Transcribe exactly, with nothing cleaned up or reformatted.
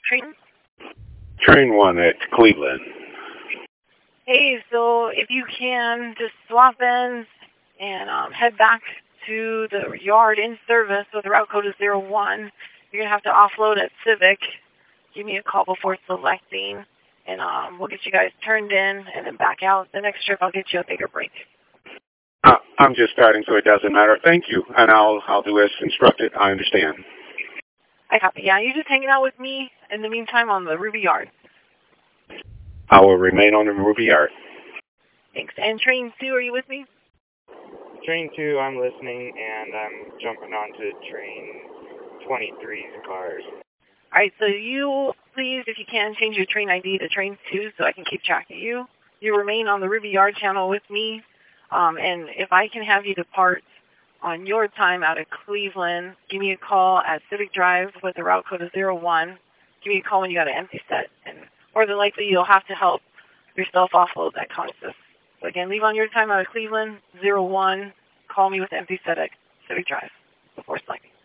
train? Train one at Cleveland. Hey, so if you can, just swap ends and um, head back to the yard in service with the route code is zero one. You're going to have to offload at Civic. Give me a call before selecting, and um, we'll get you guys turned in and then back out. The next trip, I'll get you a bigger break. Uh, I'm just starting, so it doesn't matter. Thank you, and I'll I'll do as instructed. I understand. I copy. Yeah, you're just hanging out with me in the meantime on the Ruby Yard. I will remain on the Ruby Yard. Thanks. And Train two, are you with me? Train two, I'm listening, and I'm jumping onto train twenty-three's cars. All right, so you, please, if you can, change your train I D to Train two so I can keep track of you. You remain on the Ruby Yard channel with me, um, and if I can have you depart on your time out of Cleveland, give me a call at Civic Drive with the route code of zero one. Give me a call when you got an empty set, and more than likely you'll have to help yourself offload that consist. So again, leave on your time out of Cleveland, zero one. Call me with the empty set at Civic Drive before selecting.